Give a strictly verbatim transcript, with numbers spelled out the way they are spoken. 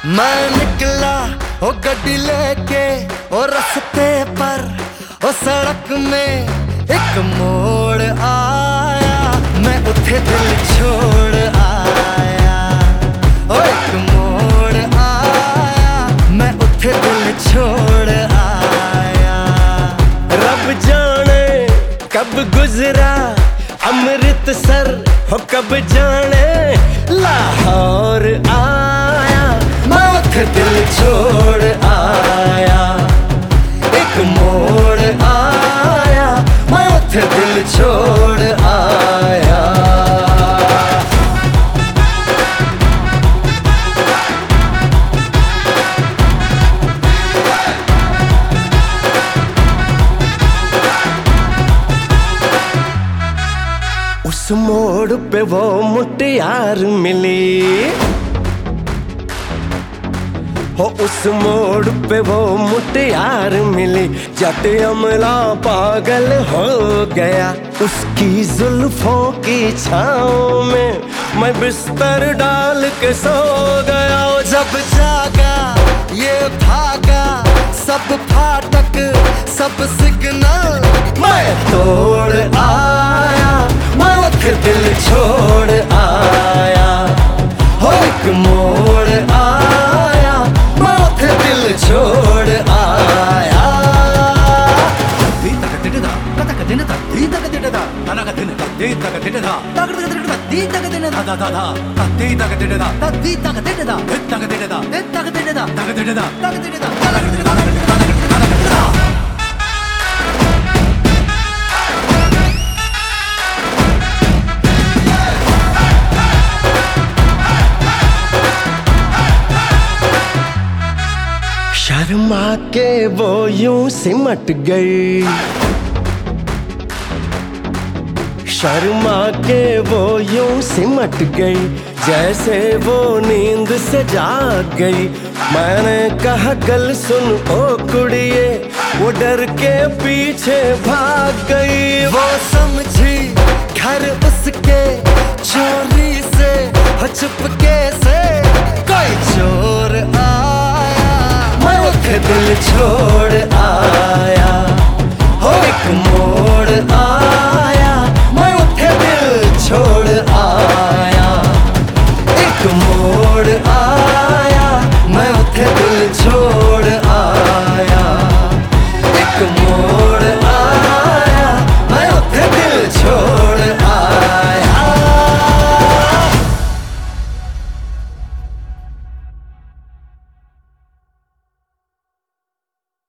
मैं निकला ओ गड्डी लेके ओ रास्ते पर ओ सड़क में एक मोड़ आया, मैं उठे दिल छोड़ आया। ओ एक मोड़ आया, मैं उठे दिल छोड़ आया। रब जाने कब गुजरा अमृतसर, हो कब जाने लाहौर आया, मैं उठे दिल छोड़ आया। एक मोड़ आया, मैं उठे दिल छोड़ आया। उस मोड़ पे वो मुटियार मिली, हो उस मोड़ पे वो मुटियार मिली। जट अमला पागल हो गया, उसकी जुल्फों की छाँव में मैं बिस्तर डाल के सो गया। जब जागा ये भागा, सब फाटक सब सिग्नल मैं तोड़ आया, मैं उठे दिल छोड़ आया। हो एक मोड़ आया, मैं उठे दिल छोड़ आया। शर्मा के वो यूं सिमट गई, शर्मा के वो यूं सिमट गई, जैसे वो नींद से जाग गई। मैंने कहा गल सुन ओ कुड़िए, वो डर के पीछे भाग गई। वो समझी घर उसके चोरी से, हो चुपके से कोई चोर आया, मैं उठे दिल छोड़ आया। हो एक मोड़ आया,